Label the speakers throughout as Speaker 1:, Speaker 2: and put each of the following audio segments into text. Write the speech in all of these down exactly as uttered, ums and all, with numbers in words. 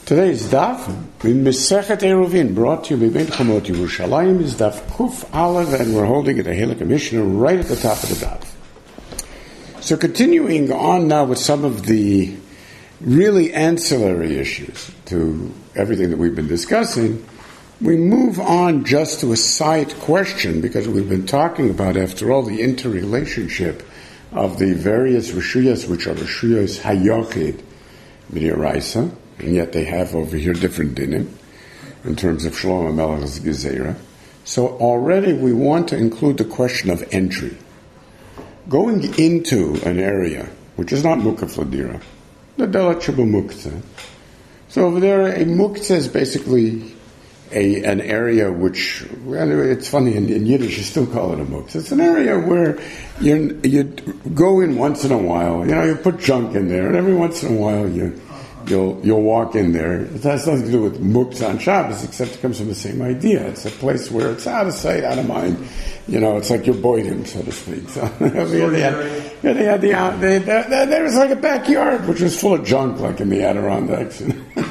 Speaker 1: Today's daf in Masechet Eruvin, brought to you by Ben Chamot Yerushalayim, is daf Kuf Aleph, and we're holding it a Halakha Mishnah right at the top of the daf. So continuing on now with some of the really ancillary issues to everything that we've been discussing, we move on just to a side question, because we've been talking about, after all, the interrelationship of the various Rishuyas, which are Rishuyas Hayochid B'Diraisa, and yet they have over here different dinim in terms of Shlomo Melech's Gezerah. So already we want to include the question of entry. Going into an area which is not Mukaf Ladira, the Dalat Shabu Muktzah. So over there, a Muktzah is basically a an area which, well, it's funny, in, in Yiddish you still call it a Muktzah. It's an area where you you go in once in a while. You know, you put junk in there, and every once in a while you You'll you'll walk in there. It has nothing to do with muktzah on Shabbos, except it comes from the same idea. It's a place where it's out of sight, out of mind. You know, it's like your boydom, so to speak. So they had, yeah, they had the they, they, they, there was like a backyard which was full of junk, like in the Adirondacks.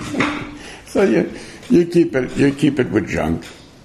Speaker 1: So you you keep it you keep it with junk,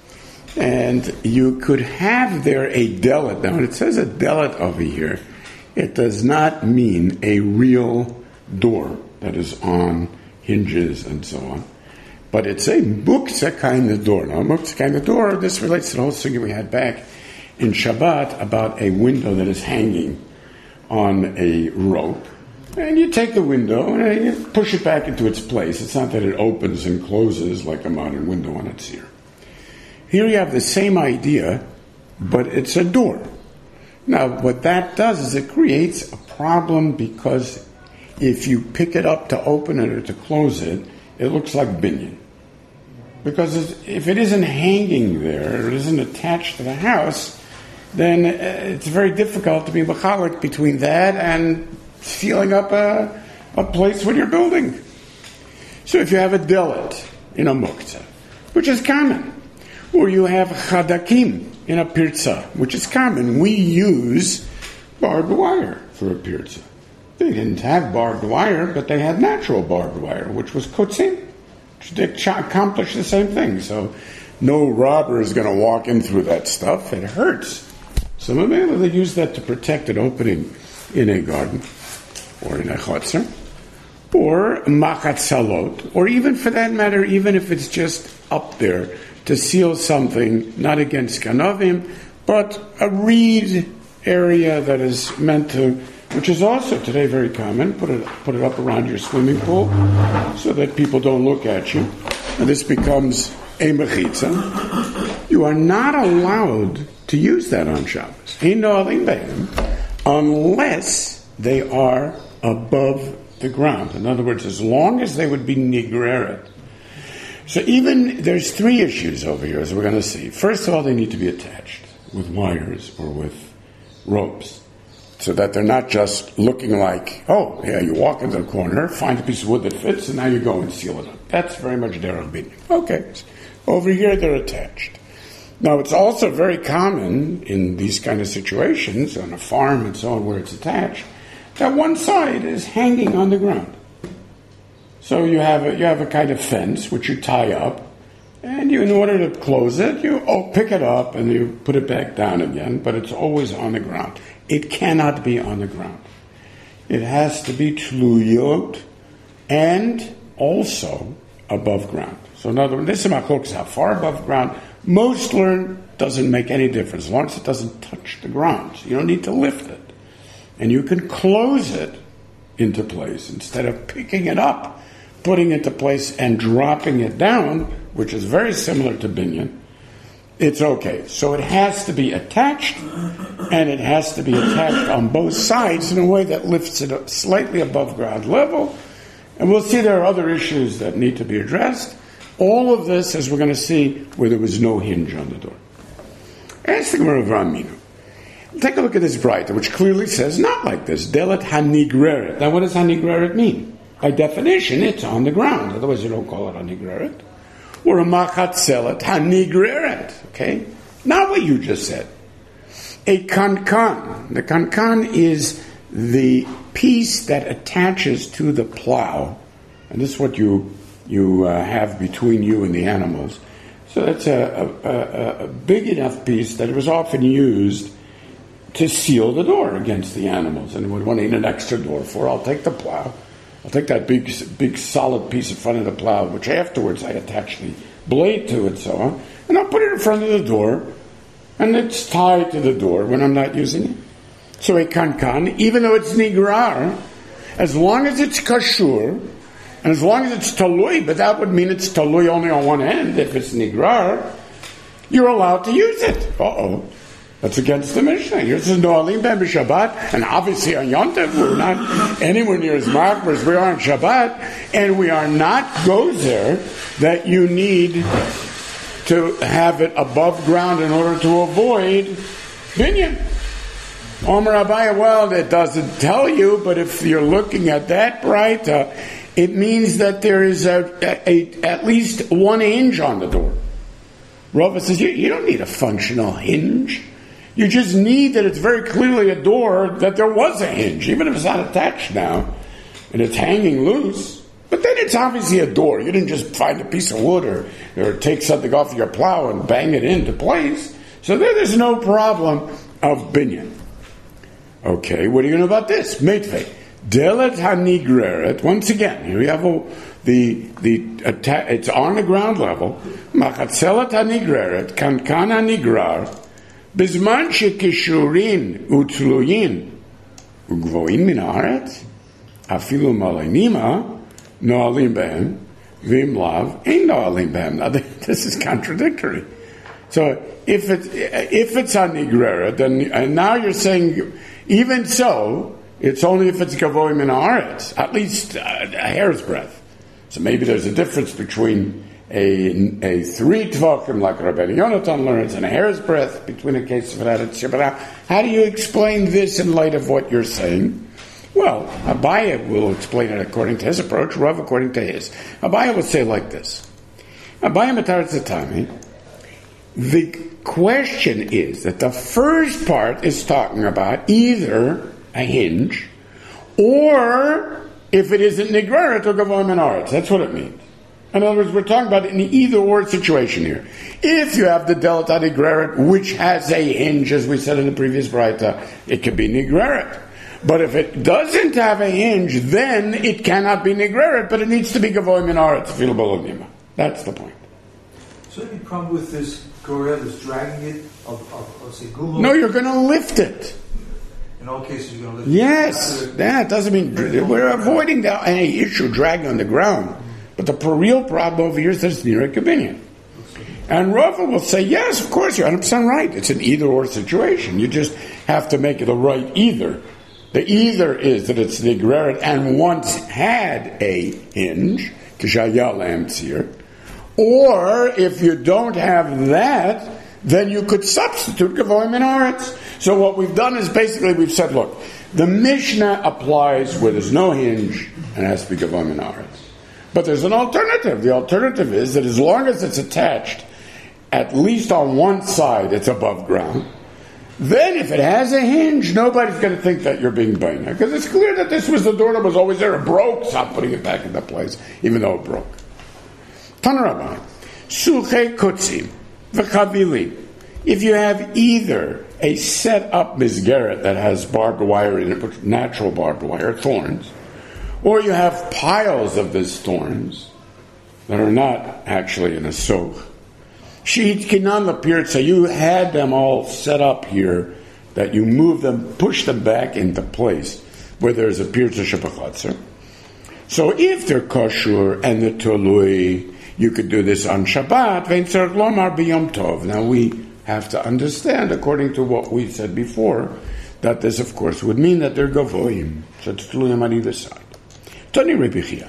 Speaker 1: and you could have there a delet. Now, when it says a delet over here, it does not mean a real door that is on hinges and so on. But it's a muktzah kind of door. Now, a muktzah kind of door, this relates to the whole thing we had back in Shabbat about a window that is hanging on a rope. And you take the window and you push it back into its place. It's not that it opens and closes like a modern window on its ear. Here you have the same idea, but it's a door. Now, what that does is it creates a problem, because if you pick it up to open it or to close it, it looks like binyan. Because if it isn't hanging there, it isn't attached to the house, then it's very difficult to be machalik between that and sealing up a, a place when you're building. So if you have a delet in a muktzah, which is common, or you have chadakim in a pirza, which is common, we use barbed wire for a pirza. They didn't have barbed wire, but they had natural barbed wire, which was kotzim, which accomplished the same thing. So no robber is going to walk in through that stuff. It hurts. So maybe they use that to protect an opening in a garden or in a chotzer, or machat salot, or even, for that matter, even if it's just up there to seal something, not against ganavim, but a reed area that is meant to, which is also today very common. Put it put it up around your swimming pool so that people don't look at you. And this becomes a mechitza. You are not allowed to use that on Shabbos, unless they are above the ground. In other words, as long as they would be nigreret. So even, there's three issues over here, as we're going to see. First of all, they need to be attached with wires or with ropes, so that they're not just looking like, oh, yeah, you walk into the corner, find a piece of wood that fits, and now you go and seal it up. That's very much derech binyan. Okay, over here they're attached. Now, it's also very common in these kind of situations, on a farm and so on, where it's attached, that one side is hanging on the ground. So you have a, you have a kind of fence, which you tie up, and you, in order to close it, you oh, pick it up and you put it back down again, but it's always on the ground. It cannot be on the ground. It has to be tluyot and also above ground. So in other words, this is machlokes how far above ground. Most learn doesn't make any difference as long as it doesn't touch the ground. So you don't need to lift it. And you can close it into place instead of picking it up, putting it into place and dropping it down, which is very similar to binyan. It's okay. So it has to be attached, and it has to be attached on both sides in a way that lifts it up slightly above ground level. And we'll see there are other issues that need to be addressed. All of this, as we're going to see, where there was no hinge on the door. Ask the Gemara of Raminu. Take a look at this brighter, which clearly says not like this. Delet hanigreret. Now, what does hanigreret mean? By definition, it's on the ground. Otherwise, you don't call it hanigreret. Or a machat selet hanigreret. Okay? Not what you just said. A kankan. The kankan is the piece that attaches to the plow. And this is what you you uh, have between you and the animals. So that's a, a, a, a big enough piece that it was often used to seal the door against the animals. And when one need an extra door for, I'll take the plow. I'll take that big, big solid piece in front of the plow, which afterwards I attach the blade to it, so on, and I'll put it in front of the door, and it's tied to the door when I'm not using it. So a kankan, even though it's nigrar, as long as it's kashur, and as long as it's talui, but that would mean it's talui only on one end. If it's nigrar, you're allowed to use it. Uh-oh. That's against the Mishnah. Yours is no'alim ben b'Shabbat, and obviously on Yom Tov we're not anywhere near as marked as we are on Shabbat, and we are not gozer that you need to have it above ground in order to avoid binyan. Omer Abaya, well, it doesn't tell you, but if you're looking at that braita, it means that there is a, a, a, at least one hinge on the door. Rava says, you, you don't need a functional hinge. You just need that it's very clearly a door, that there was a hinge, even if it's not attached now, and it's hanging loose. But then it's obviously a door. You didn't just find a piece of wood or, or take something off your plow and bang it into place. So there, there's no problem of binyan. Okay, what do you know about this? Meitve. Delet hanigreret. Once again, here we have a, the, the, atta- it's on the ground level. Machatzelet hanigreret, kankan hanigrar, bizman shekishurin utluyin ugvoin min haaretz, afilu malanima, no'alim behem, vim lav, ein no'alim behem. Now, this is contradictory. So, if it if it's hanigreret, then and now you're saying, even so, it's only if it's gavoy min haaretz, at least uh, a hair's breadth. So maybe there's a difference between a, a three tvokim like Rabbeinu Yonatan learns and a hair's breadth between a case of an attitude. But how, how do you explain this in light of what you're saying? Well, Abaya will explain it according to his approach, Rav according to his. Abaya will say like this. Abaya Mataretz Atami, the question is that the first part is talking about either a hinge, or if it isn't nigreret or gavoy min haaretz. That's what it means. In other words, we're talking about an either-or situation here. If you have the delta nigreret, which has a hinge, as we said in the previous braita, it could be nigreret. But if it doesn't have a hinge, then it cannot be nigreret, but it needs to be gavoy min haaretz, fil b'lo. That's the point.
Speaker 2: So any problem with this gorel is dragging it of, of, of say, gumo?
Speaker 1: No, you're going to lift it.
Speaker 2: In all cases, you're going to lift
Speaker 1: yes, it. Yes, that doesn't mean we're avoiding the, any issue dragging on the ground. But the real problem over here is that it's near a kabinyan. And Rava will say, yes, of course, you're one hundred percent right. It's an either-or situation. You just have to make it a right either. The either is that it's nigreret and once had a hinge, k'shaya lamtzir. Or, if you don't have that, then you could substitute gavoy min haaretz. So what we've done is basically we've said, look, the Mishnah applies where there's no hinge and it has to be gavoy min haaretz. But there's an alternative. The alternative is that as long as it's attached, at least on one side, it's above ground. Then if it has a hinge, nobody's going to think that you're being baina. Because it's clear that this was the door that was always there. It broke. Stop putting it back into place, even though it broke. Tanarabban. Sulchei kutzim v'chavilim. If you have either a set-up misgeret that has barbed wire in it, natural barbed wire, thorns, or you have piles of these thorns that are not actually in a soch. Sheet kinan lapirtza, you had them all set up here, that you move them, push them back into place where there's a pirtza shebachatzer. So if they're kosher and they're tolui, you could do this on Shabbat. Vein tzarich lomar b'yom tov. Now we have to understand, according to what we said before, that this, of course, would mean that they're gavoyim. So it's tuluyim on either side. Tani Rebbe Chia.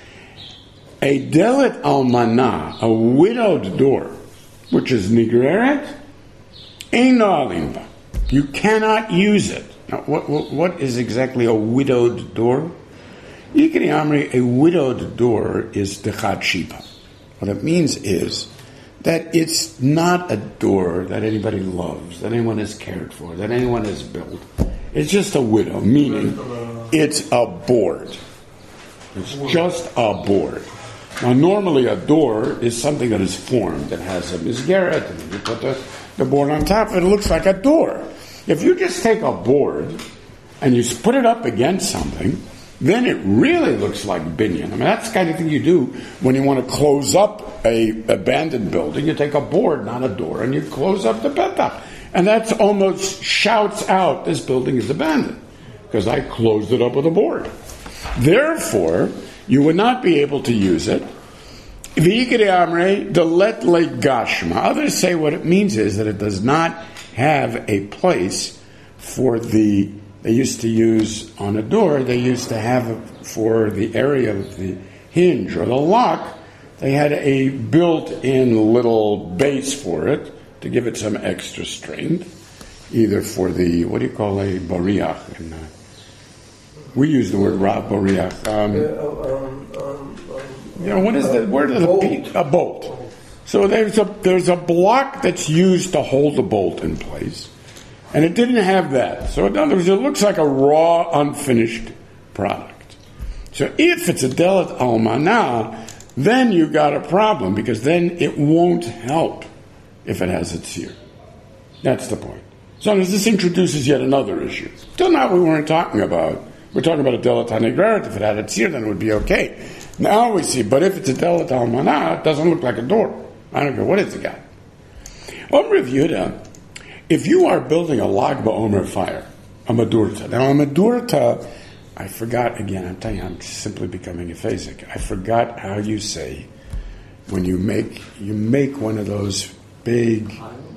Speaker 1: A delet almana, a widowed door, which is nigreret, ein no'alim ba. You cannot use it. Now, what, what, what is exactly a widowed door? Yikri Amri, a widowed door is dechat shipa. What it means is that it's not a door that anybody loves, that anyone has cared for, that anyone has built. It's just a widow, meaning it's a board. It's just a board. Now, normally a door is something that is formed, that has a misgeret, and you put the, the board on top of it, it looks like a door. If you just take a board and you put it up against something, then it really looks like binyan. I mean, that's the kind of thing you do when you want to close up a abandoned building. You take a board, not a door, and you close up the petach. And that's almost shouts out, this building is abandoned, because I closed it up with a board. Therefore, you would not be able to use it. Others say what it means is that it does not have a place for the, they used to use on a door, they used to have it for the area of the hinge or the lock, they had a built-in little base for it to give it some extra strength, either for the, what do you call a bariach? And, uh, we use the word Rav bariach. Um,
Speaker 2: um, um,
Speaker 1: you know, what is the word of the beat? A bolt. So there's a there's a block that's used to hold the bolt in place, and it didn't have that. So in other words, it looks like a raw, unfinished product. So if it's a delat almanah, then you got a problem, because then it won't help if it has a tzir. That's the point. So this introduces yet another issue. Till now we weren't talking about, we're talking about a delat hanegreret. If it had a tzir, then it would be okay. Now we see, but if it's a delat almanah, it doesn't look like a door. I don't care what it's got. Omer of Yehuda, if you are building a Lag BaOmer fire, a Madurta. Now a Madurta, I forgot again, I'm telling you, I'm simply becoming a phasic. I forgot how you say when you make you make one of those big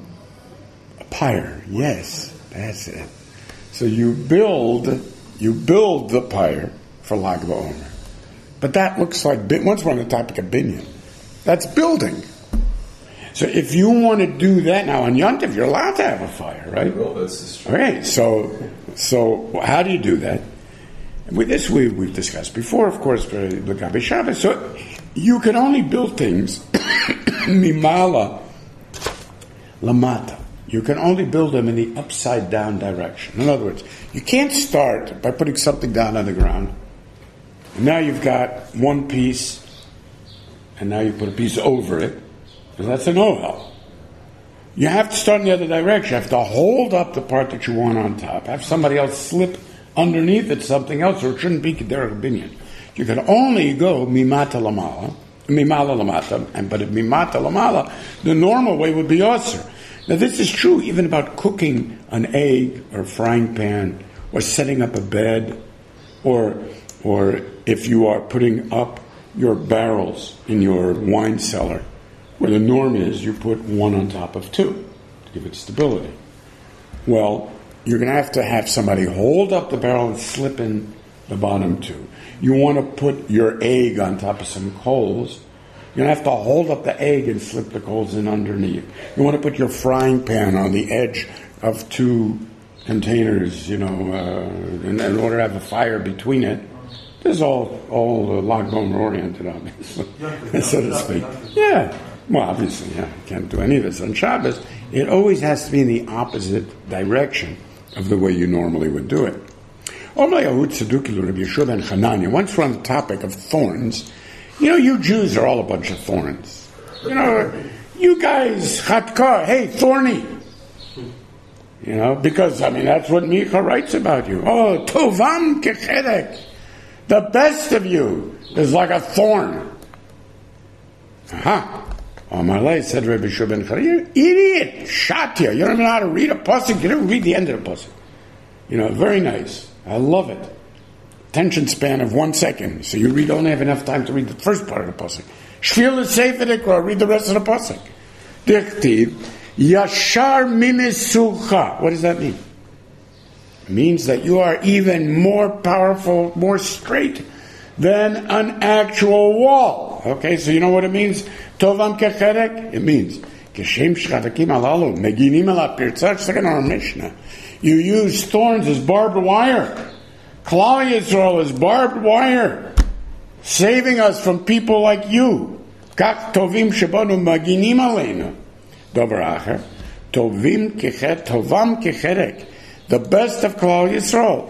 Speaker 1: a pyre. Yes, that's it. So you build you build the pyre for Lag BaOmer. But that looks like, once we're on the topic of binyan, that's building. So if you want to do that now on Yom Tov, you're allowed to have a fire, right?
Speaker 2: Well, that's true.
Speaker 1: Okay, so so how do you do that? And with this we, we've discussed before, of course, for L'Gabe Shabbos. So you can only build things mimala lamata. You can only build them in the upside down direction. In other words, you can't start by putting something down on the ground. And now you've got one piece, and now you put a piece over it. Because that's an ohel. You have to start in the other direction. You have to hold up the part that you want on top. Have somebody else slip underneath it something else, or it shouldn't be kederach binyan. You can only go mimata lamala, mimala lamata, and but at mimata lamala, the normal way would be osir. Now this is true even about cooking an egg or a frying pan, or setting up a bed, or or if you are putting up your barrels in your wine cellar, where the norm is you put one on top of two to give it stability. Well, you're going to have to have somebody hold up the barrel and slip in the bottom two. You want to put your egg on top of some coals. You're going to have to hold up the egg and slip the coals in underneath. You want to put your frying pan on the edge of two containers, you know, uh, in, in order to have a fire between it. This is all, all uh, Lag BaOmer oriented, obviously, so to speak. Yeah. Well, obviously, yeah, you can't do any of this on Shabbos. It always has to be in the opposite direction of the way you normally would do it. Once we're on the topic of thorns, you know, you Jews are all a bunch of thorns. You know, you guys, chatka, hey, thorny. You know, because, I mean, that's what Micha writes about you. Oh, tovam kechedek. The best of you is like a thorn. Aha. Amalei said Rabbi Shua ben Chari, you idiot, Shatya, you don't even know how to read a pasuk, you didn't read the end of the pasuk. You know, very nice. I love it. Attention span of one second, so you read only have enough time to read the first part of the pasuk. Shvil sefer dekra, read the rest of the pasuk. Dichtiv, yashar mimisucha. What does that mean? It means that you are even more powerful, more straight than an actual wall. Okay, so you know what it means? Tovam kecherek. It means keshem shchavakim alalu meginim ala pirtzach. Second our Mishnah, you use thorns as barbed wire. Klal Yisrael is barbed wire, saving us from people like you. Kach tovim shebanu maginim aleinu. Dover acher, tovim kechet tovam kecherek. The best of Klal Yisrael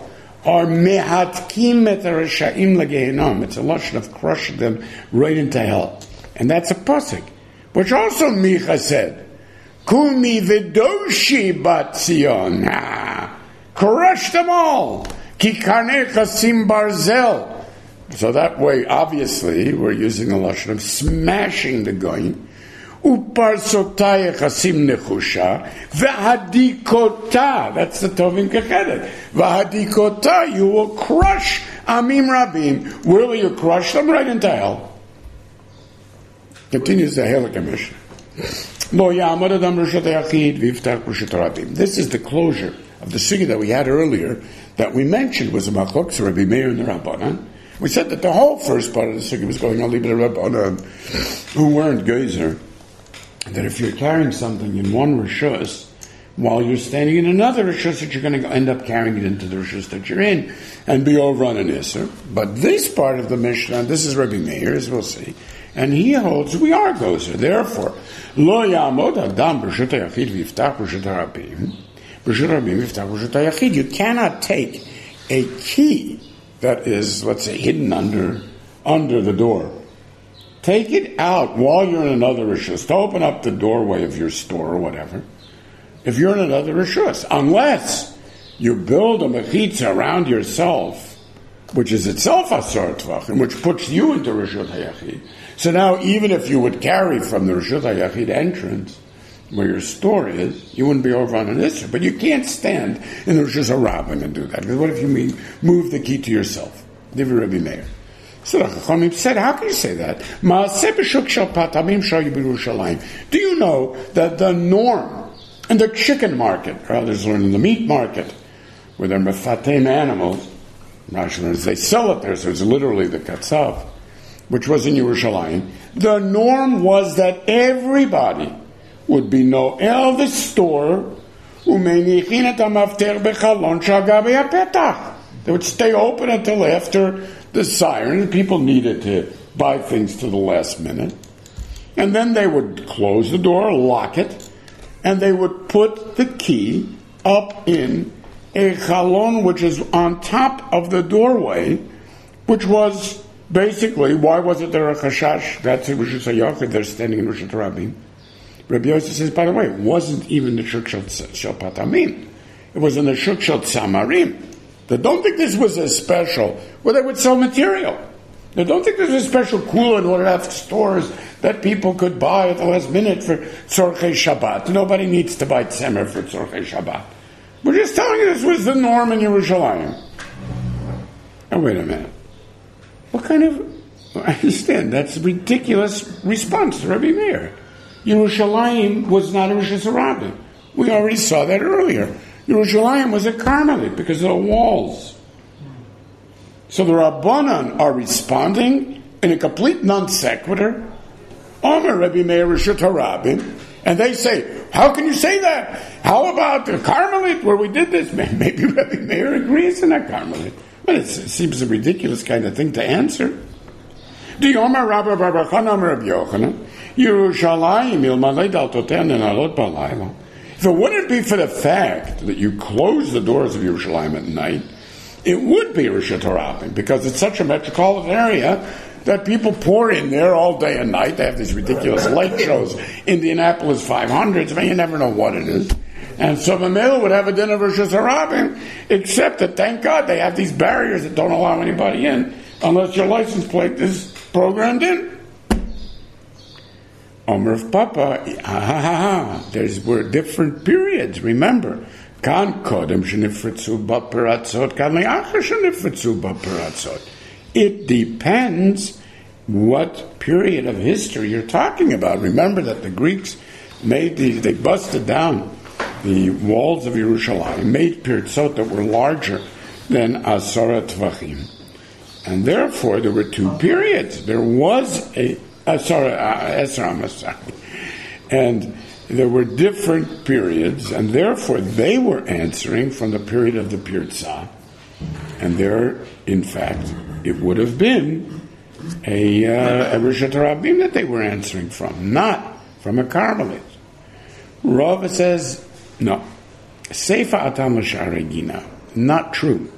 Speaker 1: are mehatkim et rashaim legehinnom. It's a lashon of crushing them right into hell. And that's a pasuk, which also Micha said, Kumi v'doshi bat Zion. Ah, crush them all. Ki karnecha sim barzel. So that way, obviously, we're using the lashon of smashing the goyim. Uparsotaya chasim nechusha v'hadikota. That's the tovim kechedet. V'hadikota, you will crush amim rabim. Will you crush them right into hell? Continues the Halakha Mishnah. Lo ya'amad adam rishut hayachid v'yiftach rishut rabim. This is the closure of the sugya that we had earlier that we mentioned was a machlokes Rabbi Meir and the Rabbanan. We said that the whole first part of the sugya was going on to the Rabbanan who weren't geyser. That if you're carrying something in one rishus, while you're standing in another rishus, that you're going to end up carrying it into the rishus that you're in and be over on an isser. But this part of the Mishnah, this is Rabbi Meir, as we'll see, and he holds we are gozer. Therefore, lo ya'amod adam b'rishut hayachid v'yiftach b'rishut harabim. B'rishut harabim v'yiftach b'rishut hayachid. You cannot take a key that is, let's say, hidden under under the door. Take it out while you're in another rishus to open up the doorway of your store or whatever. If you're in another rishus, unless you build a mechitza around yourself, which is itself asar tvachim, which puts you into rishut hayachid. So now, even if you would carry from the rishut hayachid entrance where your store is, you wouldn't be over on an issur. But you can't stand in the rishus harabim and do that. Because what if you mean move the key to yourself? Divrei Rabbi Meir. So the Chachamim said, how can you say that? Do you know that the norm in the chicken market, or others learn in the meat market, where they're mefatem animals, they sell it there, so it's literally the katsav, which was in Yerushalayim, the norm was that everybody would be no'el the store, they would stay open until after the siren. People needed to buy things to the last minute. And then they would close the door, lock it, and they would put the key up in a chalon, which is on top of the doorway, which was basically, why was it there a chashash? That's in Rishus HaYachid, they're standing in Rishut Rabim. Rabbi Yosef says, by the way, it wasn't even the Shuk Shel Patamim. It was in the Shuk Shel Tzamarim. They don't think this was a special, where they would sell material. They don't think this was a special cooler in order to have stores that people could buy at the last minute for Tzorchei Shabbat. Nobody needs to buy Tzemer for Tzorchei Shabbat. We're just telling you this was the norm in Yerushalayim. Now wait a minute. What kind of... I understand, that's a ridiculous response to Rabbi Meir. Yerushalayim was not a Rishus Harabim. We already saw that earlier. Yerushalayim was a Carmelite because of the walls. So the Rabbanan are responding in a complete non sequitur. Omer Rabbi Meir Rishut Harabim, and they say, how can you say that? How about the Carmelite where we did this? Maybe Rabbi Meir agrees in that Carmelite. But it seems a ridiculous kind of thing to answer. The Omer Rabbi Barbachan Omer Rabbi Yochanan, Yerushalayim ilmalei daltoten nenalot balayla. If it wouldn't be for the fact that you close the doors of Yerushalayim at night, it would be Rishut Harabim, because it's such a metropolitan area that people pour in there all day and night. They have these ridiculous light shows, Indianapolis five hundreds, but you never know what it is. And so the male would have a dinner of Rishut Harabim, except that, thank God, they have these barriers that don't allow anybody in unless your license plate is programmed in. Omer of Papa, ha ha ha, there's were different periods, remember. Kan kodem shenifritzu b'peratzot, kan le'achar shenifritzu b'peratzot. It depends what period of history you're talking about. Remember that the Greeks made these, they busted down the walls of Yerushalayim, made piratzot that were larger than Asara Tvachim. And therefore there were two periods. There was a Uh, sorry, uh, Esra Masai. And there were different periods, and therefore they were answering from the period of the Pirza. And there, in fact, it would have been a, uh, a Rishut Harabim that they were answering from, not from a Carmelite. Rava says, no. Seifa atam l'shar regina. Not true.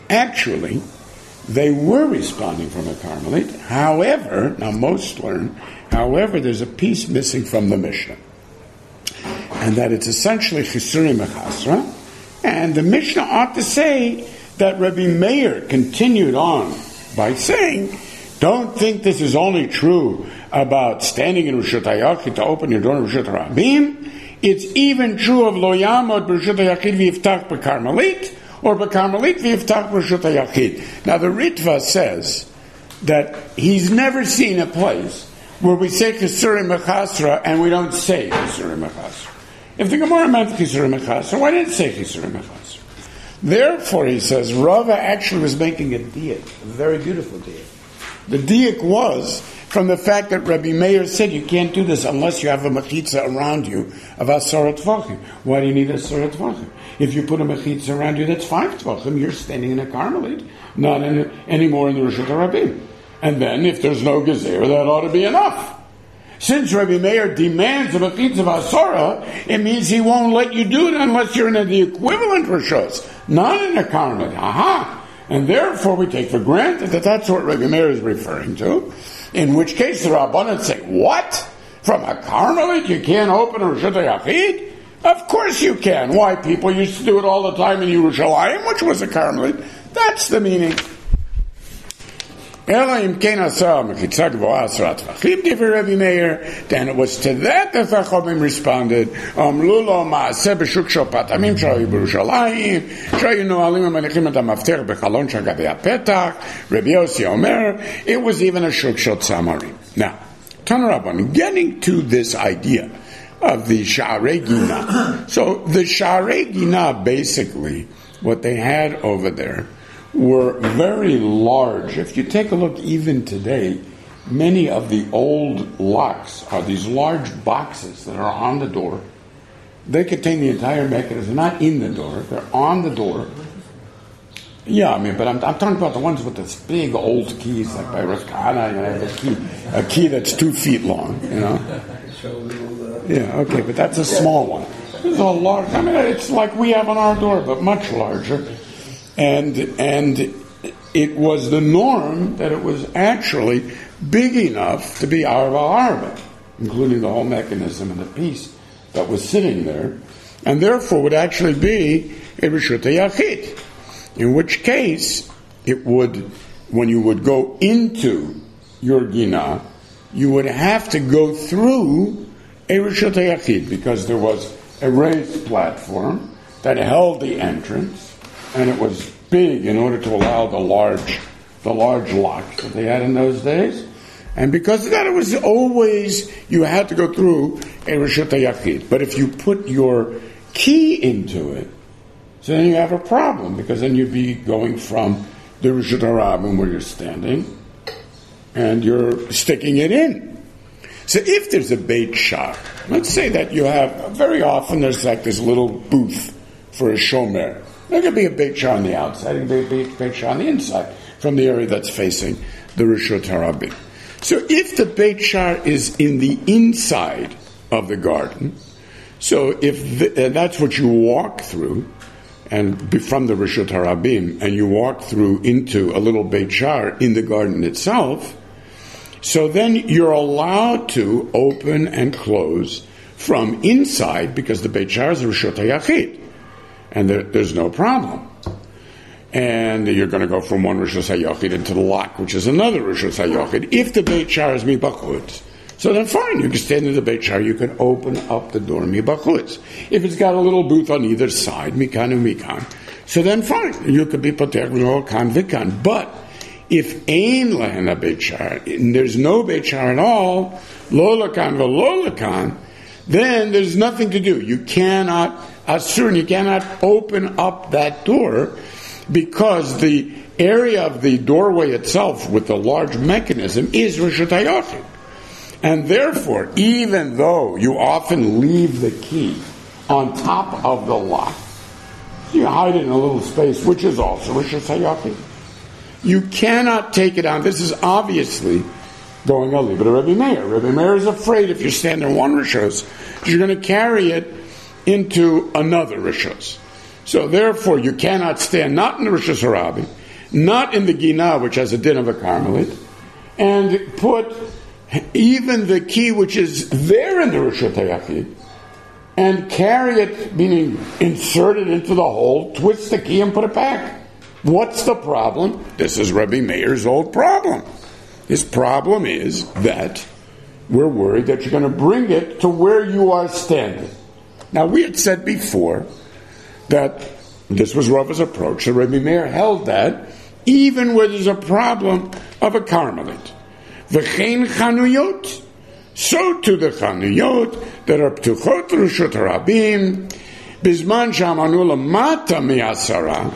Speaker 1: Actually, they were responding from a Carmelite. However, now most learn, however, there's a piece missing from the Mishnah. And that it's essentially Chisuri Mechasra. And the Mishnah ought to say that Rabbi Meir continued on by saying, don't think this is only true about standing in Rishut HaYachid to open your door in Rishut HaRabim. It's even true of Lo Yamod B'Rishut HaYachid V'Yiftach B'Karmelit or B'Karmelit V'Yiftach B'Rishut HaYachid. Now the Ritva says that he's never seen a place where we say Chisuri Mechasra and we don't say Chisuri Mechasra. If the Gemara meant Chisuri Mechasra, why didn't it say Chisuri Mechasra? Therefore, he says, Rava actually was making a diak, a very beautiful diak. The diak was from the fact that Rabbi Meir said you can't do this unless you have a mechitza around you of asara tvachim. Why do you need asara tvachim? If you put a mechitza around you that's five tvachim, you're standing in a Carmelite, not in a, anymore in the Rishut HaRabim. And then, if there's no gezer, that ought to be enough. Since Rabbi Meir demands a mechitza of asara, it means he won't let you do it unless you're in a, the equivalent rishos, not in a Carmelite. Aha! And therefore, we take for granted that that's what Rabbi Meir is referring to. In which case, the Rabbanan say, what? From a Carmelite, you can't open a Rishut HaYachid? Of course you can. Why? People used to do it all the time in Yerushalayim, which was a Carmelite. That's the meaning. Then it was to that the Chachamim responded, Amlulo ma'aseh b'shuk shel patamim shel Yerushalayim, shel noalim ha'manichim et ha'mafter b'chalon shel gabi ha'petach. Rabbi Yossi Omer, it was even a shuk shel tzamarim. Now, Tana Rabban, getting to this idea of the Sha'arei Gina. So the Sha'arei Gina, basically, what they had over there were very large. If you take a look even today, many of the old locks are these large boxes that are on the door. They contain the entire mechanism, not in the door, they're on the door. Yeah, I mean, but I'm, I'm talking about the ones with this big old keys, like by Rosh Kahana, you know, a key, a key that's two feet long, you know. Yeah, okay, but that's a small one. This is a large, I mean, it's like we have on our door, but much larger. And and it was the norm that it was actually big enough to be arba arba, including the whole mechanism and the piece that was sitting there, and therefore would actually be a Rishut HaYachid. In which case, it would, when you would go into your Gina, you would have to go through a Rishut HaYachid, because there was a raised platform that held the entrance, and it was big in order to allow the large the large locks that they had in those days. And because of that, it was always, you had to go through a Rishut HaYachid. But if you put your key into it, so then you have a problem, because then you'd be going from the Rishut HaRabim where you're standing, and you're sticking it in. So if there's a Beit Shar, let's say that you have, very often there's like this little booth for a shomer. There could be a Beit Shar on the outside, and there could be a Beit Shar on the inside, from the area that's facing the Rishut HaRabim. So if the Beit Shar is in the inside of the garden, so if the, uh, that's what you walk through, and be from the Rishut HaRabim, and you walk through into a little Beit Shar in the garden itself, so then you're allowed to open and close from inside, because the Beit Shar is a Rishut HaYachid. And there, there's no problem. And you're going to go from one Rishus HaYachid into the lock, which is another Rishus HaYachid, if the Beit Shar is mibachutz. So then fine, you can stand in the Beit Shar, you can open up the door mibachutz. If it's got a little booth on either side, mikan and mikan, so then fine, you could be poter lo kan vikan. But if ein lehen a Beit Shar, and there's no Beit Shar at all, lo lakan v'lo lakan, then there's nothing to do. You cannot asur, you cannot open up that door, because the area of the doorway itself with the large mechanism is Rishut HaYachid. And therefore, even though you often leave the key on top of the lock, you hide it in a little space, which is also Rishut HaYachid, you cannot take it on. This is obviously going a little bit of Rabbi Meir. Rabbi Meir is afraid if you stand in one Rishus, you're going to carry it into another Rishus. So therefore, you cannot stand not in the Rishus HaRabim, not in the Gina, which has a din of a Carmelite, and put even the key which is there in the Rishut HaYachid, and carry it, meaning insert it into the hole, twist the key and put it back. What's the problem? This is Rabbi Meir's old problem. His problem is that we're worried that you're going to bring it to where you are standing. Now, we had said before that this was Rava's approach. So Rabbi Meir held that even where there's a problem of a Carmelite. V'chein chanuyot. So to the chanuyot that are ptuchot rishut harabim, bizman shamanu lamata mi'asara.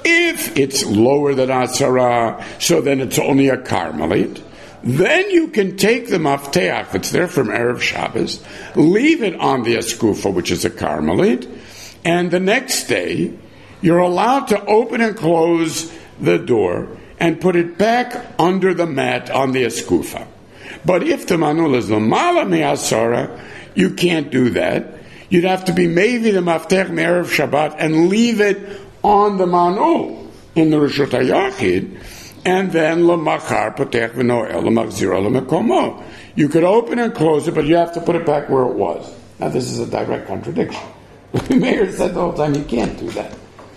Speaker 1: If it's lower than asara, so then it's only a Carmelite. Then you can take the mafteach that's there from Erev Shabbos, leave it on the eskufa, which is a Carmelite, and the next day you're allowed to open and close the door and put it back under the mat on the eskufa. But if the manul is l'mala mi'asara, you can't do that. You'd have to be maybe the maftech me'erev Shabbat and leave it on the manul in the Rishut HaYachid, and then l'machar potech v'noel l'machziro l'mekomo. You could open and close it, but you have to put it back where it was. Now this is a direct contradiction. The mayor said the whole time you can't do that.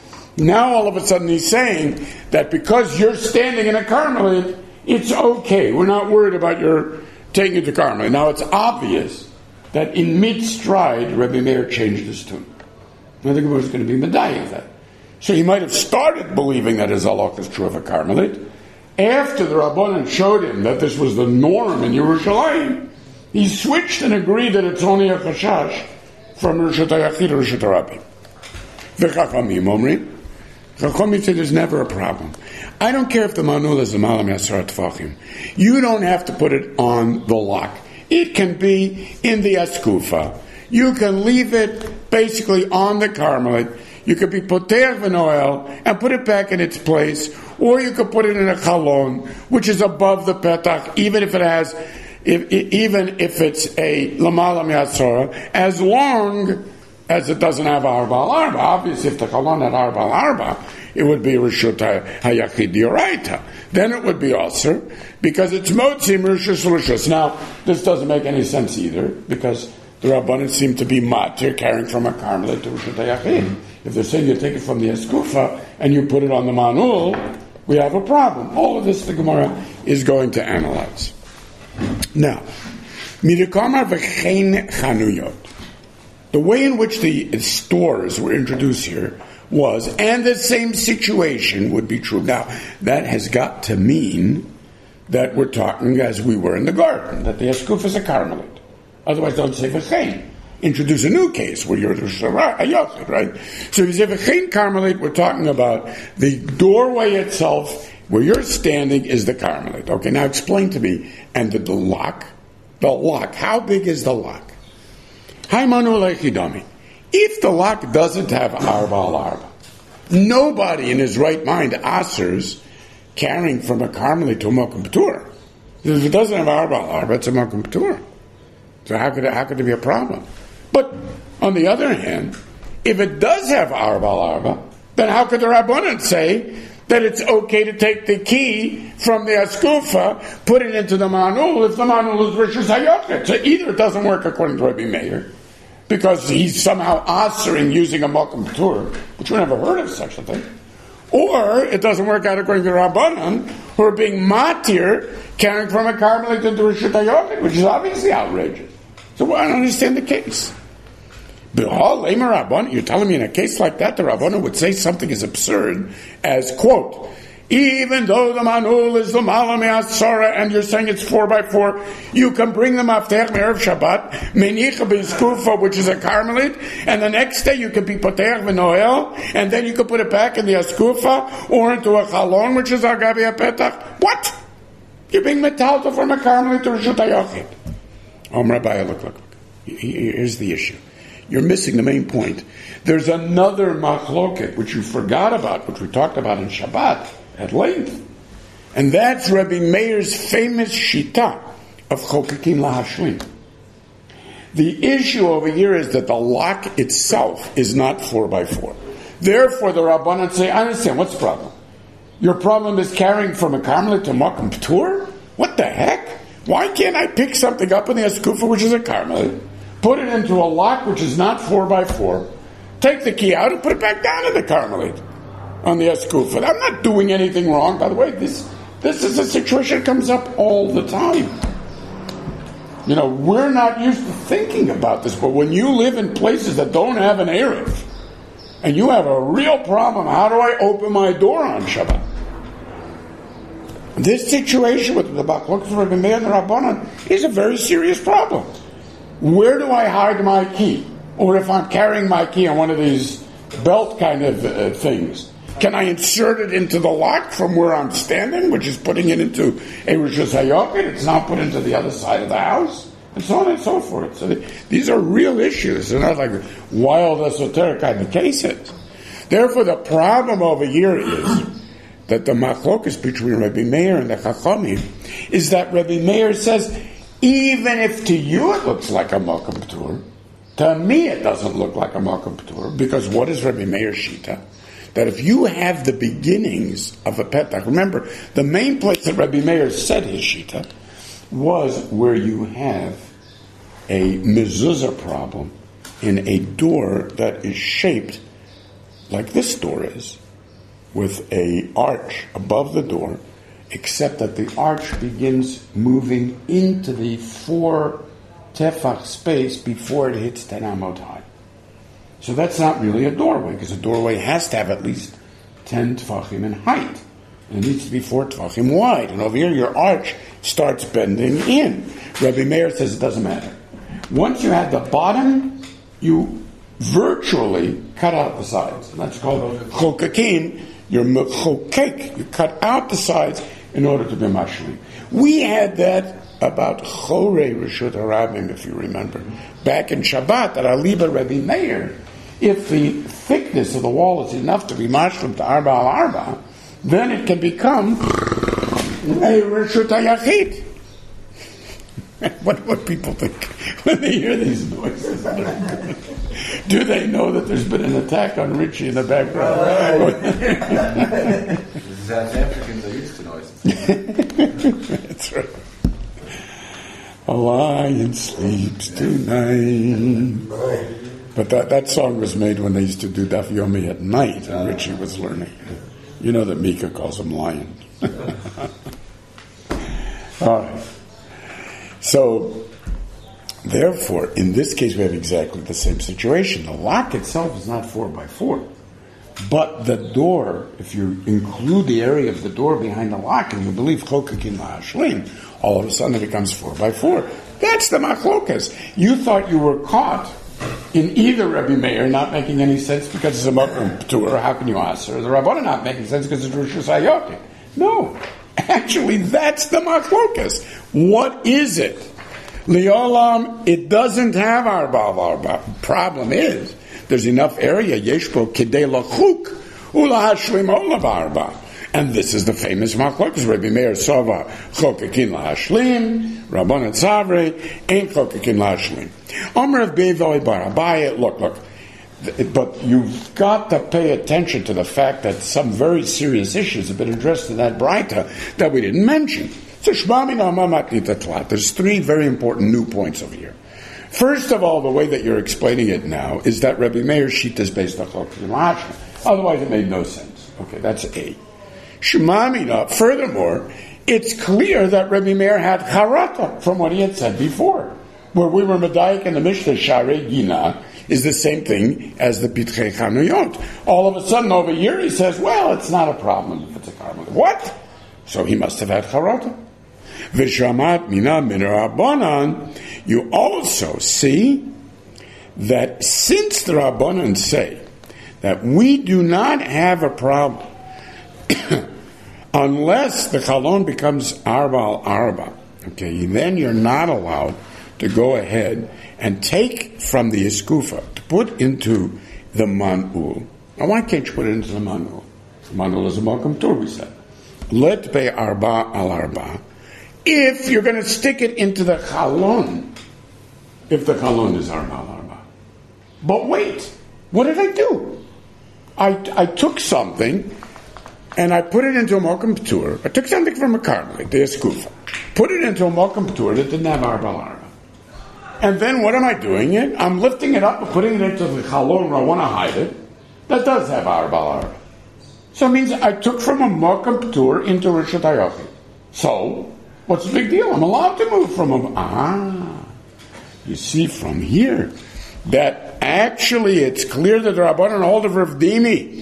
Speaker 1: Now all of a sudden he's saying that because you're standing in a Carmelite, it's okay. We're not worried about your taking it to Carmelite. Now it's obvious that in mid-stride, Rabbi Meir changed his tune. I think it was going to be medayah of that. So he might have started believing that his halach is true of a Carmelite. After the Rabbanan showed him that this was the norm in Yerushalayim, he switched and agreed that it's only a chashash from Rishut HaYachid to Rishut HaRabim. V'chachamim omrim. Chachamim say there's never a problem. I don't care if the manul is the malam yasar tefachim. You don't have to put it on the lock. It can be in the eskufa. You can leave it basically on the Carmelite. You could be poter v'noel and put it back in its place, or you could put it in a chalon, which is above the petach, even if it has, if, even if it's a lamala mi'asora, as long as it doesn't have arba al arba. Obviously, if the chalon had arba al arba, it would be rishut hayachid dioraita. Then it would be also because it's motzim rishus rishus. Now, this doesn't make any sense either, because the Rabbanan seem to be matir carrying from a Carmelite to rishut hayachid. If they're saying you take it from the eskufa and you put it on the manul, we have a problem. All of this the Gemara is going to analyze. Now, midikamar v'chein chanuyot. The way in which the stores were introduced here was, and the same situation would be true. Now, that has got to mean that we're talking as we were in the garden, that the eskufa is a Carmelite. Otherwise, don't say v'chein. Introduce a new case where you're a Yachid, right? So if you say v'chein Carmelite, we're talking about the doorway itself, where you're standing is the Carmelite. Okay, now explain to me, and the, the lock, the lock, how big is the lock? If the lock doesn't have arba al arba, nobody in his right mind asers carrying from a Carmelite to a Mokum P'tur. If it doesn't have arba al arba, it's a Mokum P'tur. So how could it, how could there be a problem? But on the other hand, if it does have arba al arba, then how could the Rabbanan say that it's okay to take the key from the eskufa, put it into the manul, if the manul is rishus hayachid? So either it doesn't work according to Rabbi Meir, because he's somehow answering using a Mokum P'tur, which we never heard of such a thing, or it doesn't work out according to Rabbanan, who are being matir, carrying from a Carmelite into rishut hayachid, which is obviously outrageous. So I don't understand the case. You're telling me in a case like that, the Rabbanan would say something as absurd as, quote, even though the manul is the malam yasara, and you're saying it's four by four, you can bring the maftech me'erev Shabbat, menicha b'eskufa, which is a Carmelite, and the next day you can be potech v'noel, and then you can put it back in the eskufa, or into a chalon, which is al gabi petach. What? You're being metalta from a Carmelite to rishut hayachid. Om Rabbi, look, look, look. Here's the issue. You're missing the main point. There's another machloket, which you forgot about, which we talked about in Shabbat at length. And that's Rabbi Meir's famous shita of chokakim lahashlim. The issue over here is that the lock itself is not four by four. Therefore, the Rabbanan say, I understand, what's the problem? Your problem is carrying from a Carmelit to Makom P'tur? What the heck? Why can't I pick something up in the Eskufa, which is a Carmelit, put it into a lock which is not four by four, take the key out and put it back down in the Carmelit on the Eskufa? I'm not doing anything wrong. By the way, this this is a situation that comes up all the time. You know, we're not used to thinking about this, but when you live in places that don't have an Erev, and you have a real problem, how do I open my door on Shabbat? This situation with the Bachlokas of Rebbe Meir and the Rabbanan is a very serious problem. Where do I hide my key? Or if I'm carrying my key on one of these belt kind of uh, things, can I insert it into the lock from where I'm standing, which is putting it into a Rosh Hashanah? It's now put into the other side of the house, and so on and so forth. So the, these are real issues. They're not like wild esoteric kind of cases. Therefore, the problem over here is that the machlokas between Rebbe Meir and the Chachamim is that Rebbe Meir says, even if to you it looks like a Makom P'tur, to me it doesn't look like a Makom P'tur, because what is Rebbe Meir's Shita? That if you have the beginnings of a petach, remember, the main place that Rebbe Meir said his Shita was where you have a mezuzah problem in a door that is shaped like this door is, with a arch above the door, except that the arch begins moving into the four tefach space before it hits ten amot high. So that's not really a doorway, because a doorway has to have at least ten tefachim in height. And it needs to be four tefachim wide. And over here, your arch starts bending in. Rebbe Meir says it doesn't matter. Once you have the bottom, you virtually cut out the sides. And that's called chokakin. You're mechokek. You cut out the sides in order to be mashlim. We had that about Chorei Reshut HaRabim, if you remember, back in Shabbat at Aliba Rebbe Meir. If the thickness of the wall is enough to be mashlim to arba al arba, then it can become a Reshut HaYachid. What what people think when they hear these noises? Do they know that there's been an attack on Richie in the background?
Speaker 3: South Africans are used to noises.
Speaker 1: That's right. A lion sleeps tonight. But that, that song was made when they used to do Daf Yomi at night, and Richie was learning. You know that Mika calls him lion. All right. So, therefore, in this case, we have exactly the same situation. The lock itself is not four by four. But the door, if you include the area of the door behind the lock, and you believe chokakin la'ashlim, all of a sudden it becomes four by four. That's the machlokas. You thought you were caught in either Rebbe Meir not making any sense because it's a Makom P'tur, how can you ask her? The Rabbanah not making sense because it's Rosh Hashanah. No. Actually, that's the machlokas. What is it? Liolam, it doesn't have arba al arba. Problem is, there's enough area, yeshbo kidei lachuk, ulahashlim olav arba. And this is the famous machlokas. Rebbe Meir sova chokakin lahashlim, Rabbanan Tzavre, ain't chokakin lahashlim. Omer of Bevoi bar Abaye, look, look. But you've got to pay attention to the fact that some very serious issues have been addressed in that Braita that we didn't mention. So there's three very important new points over here. First of all, the way that you're explaining it now is that Rebbe Meir's sheet is based on chokakin lahashlim. Otherwise, it made no sense. Okay, that's A. Shemamina, furthermore, it's clear that Rebbe Meir had charata from what he had said before, where we were medayik in the Mishnah, Sharei Gina is the same thing as the Pitchei Chanuyot. All of a sudden over here he says, well, it's not a problem if it's a karmelit. What? So he must have had charata. V'shamat mina min Rabbanan, you also see that since the Rabbanan say that we do not have a problem unless the chalon becomes arba al arba, okay, then you're not allowed to go ahead and take from the eskufa to put into the man'ul. Now, why can't you put it into the man'ul? The man'ul is a Makom P'tur, we said. Let be arba al arba. If you're going to stick it into the chalon, if the chalon is arba al arba. But wait, what did I do? I, I took something and I put it into a Mokum P'tur. I took something from a Carmelite, the Eskufa, put it into a Mokum P'tur that didn't have Arba Arba. And then what am I doing it? I'm lifting it up and putting it into the Chalon where I want to hide it. That does have Arba Arba. So it means I took from a Mokum P'tur into Rishut HaYachid. So, what's the big deal? I'm allowed to move from a... Ah, you see from here that actually it's clear that the Rabbanan hold of Rav Dimi.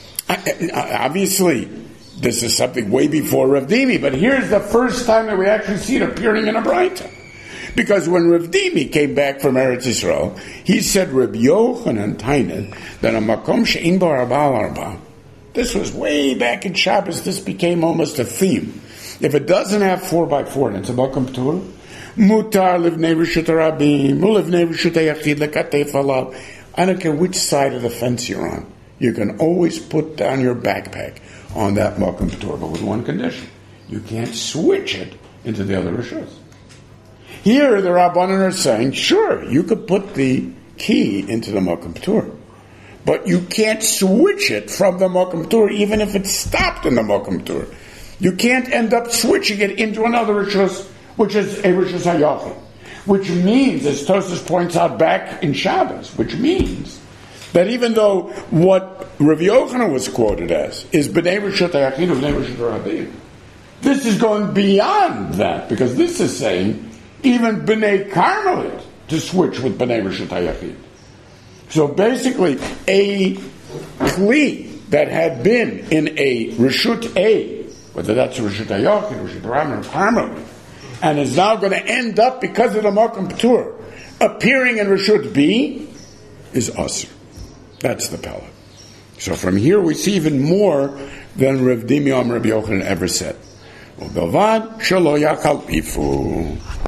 Speaker 1: Obviously, this is something way before Rav Dimi, but here's the first time that we actually see it appearing in a Braita. Because when Rav Dimi came back from Eretz Yisrael, he said, Reb Yochanan Tained, that a Makom She'in Bo Arba Arba. This was way back in Shabbos, this became almost a theme. If it doesn't have four by four, and it's a Mokum P'tur, Mutar livnei reshut harabim, ulivnei reshut hayachid lekatef alav. I don't care which side of the fence you're on. You can always put down your backpack on that Mokum P'tur, but with one condition. You can't switch it into the other reshus. Here, the Rabbanan are saying, sure, you could put the key into the Mokum P'tur, but you can't switch it from the Mokum P'tur, even if it's stopped in the Mokum P'tur. You can't end up switching it into another reshus, which is a Rishus HaYachid, which means, as Tosfos points out back in Shabbos, which means that even though what Rav Yochanan was quoted as is B'nei Rishut HaYachid or B'nei Rishut HaRabim, this is going beyond that, because this is saying even B'nei Carmelite to switch with B'nei Rishut HaYachid. So basically, a kli that had been in a Rishut A, whether that's Rishut HaYachid, Rishut HaRabim, or Carmelite, and is now going to end up, because of the Mokum P'tur, appearing in Rishut B, is Asr. That's the Pella. So from here we see even more than Rav Dimi Am Rabbi Yochanan ever said. U'belvad shelo yachal pifu.